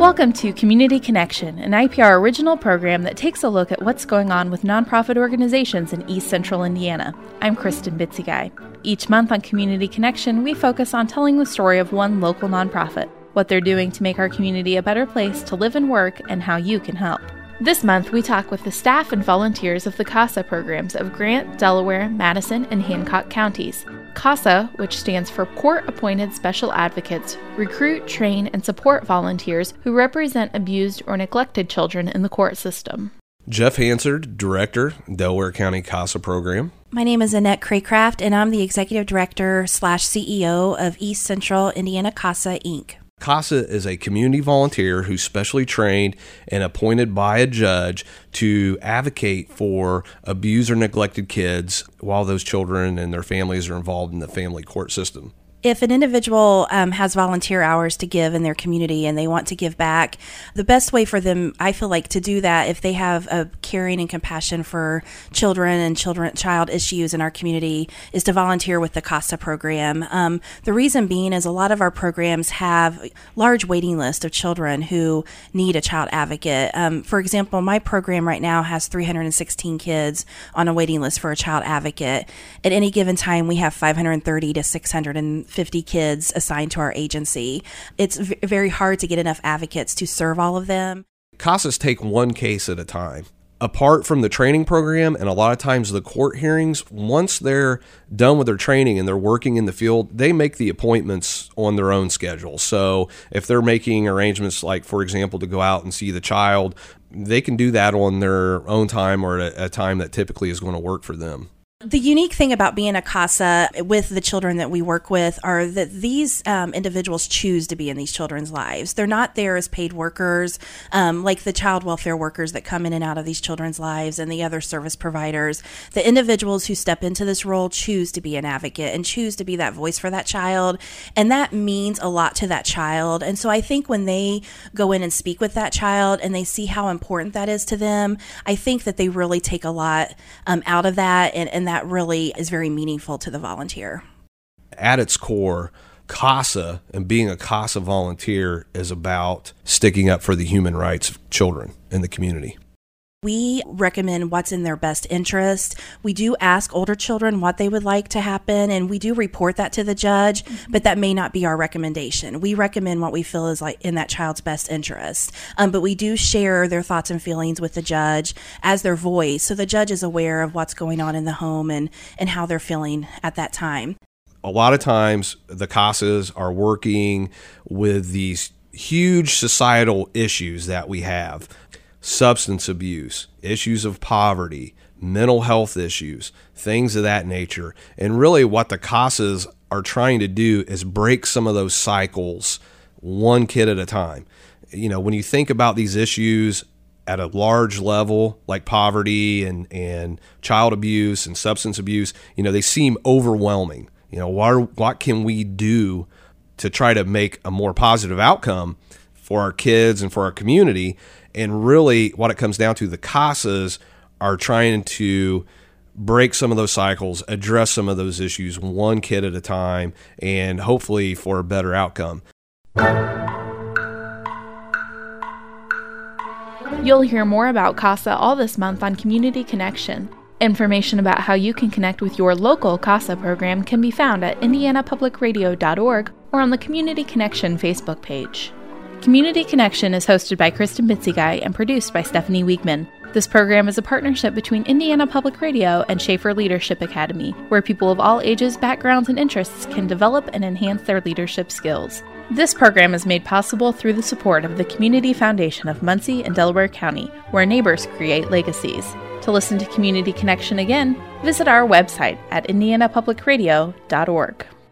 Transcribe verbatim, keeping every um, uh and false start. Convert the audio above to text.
Welcome to Community Connection, an I P R original program that takes a look at what's going on with nonprofit organizations in East Central Indiana. I'm Kristen Bitzigai. Each month on Community Connection, we focus on telling the story of one local nonprofit, what they're doing to make our community a better place to live and work, and how you can help. This month, we talk with the staff and volunteers of the CASA programs of Grant, Delaware, Madison, and Hancock counties. CASA, which stands for Court-Appointed Special Advocates, recruit, train, and support volunteers who represent abused or neglected children in the court system. Jeff Hansard, Director, Delaware County CASA Program. My name is Annette Craycraft, and I'm the Executive Director slash C E O of East Central Indiana CASA, Incorporated. CASA is a community volunteer who's specially trained and appointed by a judge to advocate for abused or neglected kids while those children and their families are involved in the family court system. If an individual um, has volunteer hours to give in their community and they want to give back, the best way for them, I feel like, to do that, if they have a caring and compassion for children and children child issues in our community, is to volunteer with the CASA program. Um, the reason being is a lot of our programs have large waiting lists of children who need a child advocate. Um, for example, my program right now has three hundred sixteen kids on a waiting list for a child advocate. At any given time, we have five hundred thirty to six hundred fifty kids assigned to our agency. It's v- very hard to get enough advocates to serve all of them. CASAs take one case at a time. Apart from the training program and a lot of times the court hearings, once they're done with their training and they're working in the field, they make the appointments on their own schedule. So if they're making arrangements, like, for example, to go out and see the child, they can do that on their own time or at a time that typically is going to work for them. The unique thing about being a CASA with the children that we work with are that these um, individuals choose to be in these children's lives. They're not there as paid workers, um, like the child welfare workers that come in and out of these children's lives and the other service providers. The individuals who step into this role choose to be an advocate and choose to be that voice for that child, and that means a lot to that child. And so I think when they go in and speak with that child and they see how important that is to them, I think that they really take a lot um, out of that, and, and that That really is very meaningful to the volunteer. At its core, CASA and being a CASA volunteer is about sticking up for the human rights of children in the community. We recommend what's in their best interest. We do ask older children what they would like to happen, and we do report that to the judge, but that may not be our recommendation. We recommend what we feel is like in that child's best interest. Um, but we do share their thoughts and feelings with the judge as their voice, so the judge is aware of what's going on in the home and, and how they're feeling at that time. A lot of times, the CASAs are working with these huge societal issues that we have. Substance abuse, issues of poverty, mental health issues, things of that nature. And really what the CASAs are trying to do is break some of those cycles one kid at a time. You know, when you think about these issues at a large level, like poverty and, and child abuse and substance abuse, you know, they seem overwhelming. You know, what, what can we do to try to make a more positive outcome for our kids and for our community? And really what it comes down to, the CASAs are trying to break some of those cycles, address some of those issues one kid at a time, and hopefully for a better outcome. You'll hear more about CASA all this month on Community Connection. Information about how you can connect with your local CASA program can be found at indiana public radio dot org or on the Community Connection Facebook page. Community Connection is hosted by Kristen Bitzigai and produced by Stephanie Wiegman. This program is a partnership between Indiana Public Radio and Schaefer Leadership Academy, where people of all ages, backgrounds, and interests can develop and enhance their leadership skills. This program is made possible through the support of the Community Foundation of Muncie and Delaware County, where neighbors create legacies. To listen to Community Connection again, visit our website at indiana public radio dot org.